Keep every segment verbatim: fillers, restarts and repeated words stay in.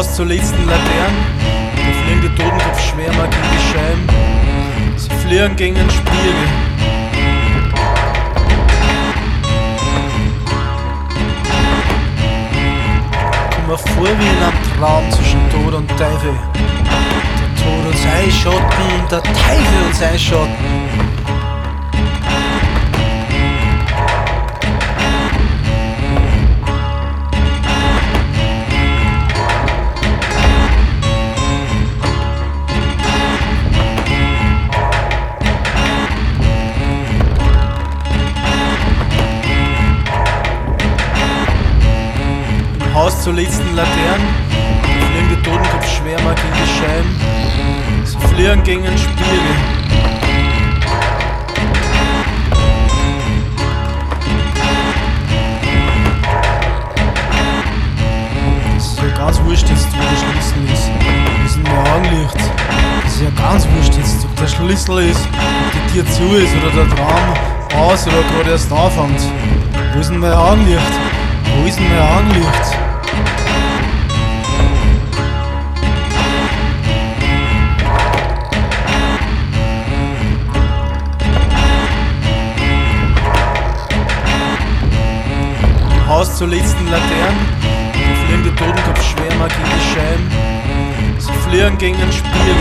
Haus zur letzten Laterne, da fliegen die Totenkopfschwärmer gegen die Scheiben. Sie fliegen gegen den Spiegel. Komm mir vor wie in einem Traum zwischen Tod und Teufel. Der Tod und sein Schatten, der Teufel und sein Schatten. Haus zur letzten Laterne, da fliegen die Totenkopfschwärmer gegen die Scheiben. Sie fliegen gegen den Spiegel. Das ist ja ganz wurscht jetzt, wo der Schlüssel ist. Das ist ein Augenlicht. Das ist ja ganz wurscht jetzt, ob der Schlüssel ist, ob die Tür zu ist oder der Traum aus oder gerade erst anfängt. Wo ist denn mein Augenlicht? Wo ist denn mein Augenlicht? Haus zur letzten Laterne, da fliegen die Totenkopfschwärmer gegen die Scheiben. Sie fliegen gegen den Spiegel.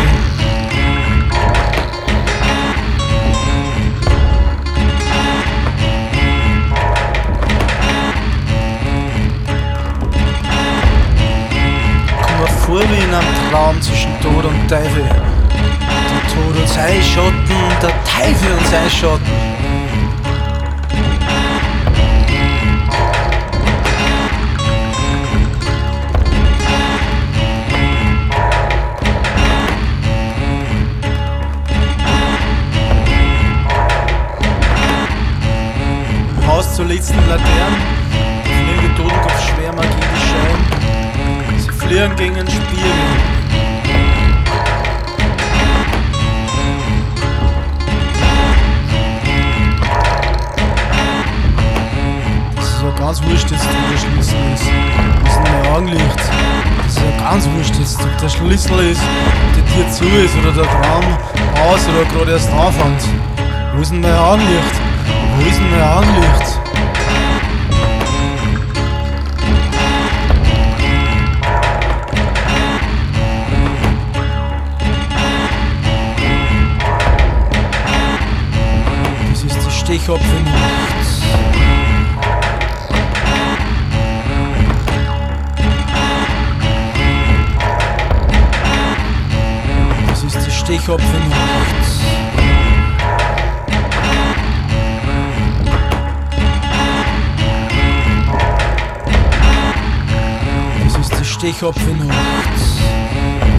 Vor wie in einem Traum zwischen Tod und Teufel. Der Tod und sein Schatten, der Teufel und sein Schatten. Im Haus zur letzten Laterne, da fliegen die Totenkopfschwärmer gegen die Scheiben. Fliegen gegen den Spiegel. Das ist ja ganz wurscht jetzt, wo der Schlüssel ist. Das ist mein Augenlicht. Das ist ja ganz wurscht jetzt, ob der Schlüssel ist, ob die Tür zu ist oder der Traum aus oder gerade erst anfängt. Wo ist denn mein Augenlicht? Wo ist denn mein Augenlicht? Stichopfernacht. Das ist die Stichopfernacht. Das ist die Stichopfernacht.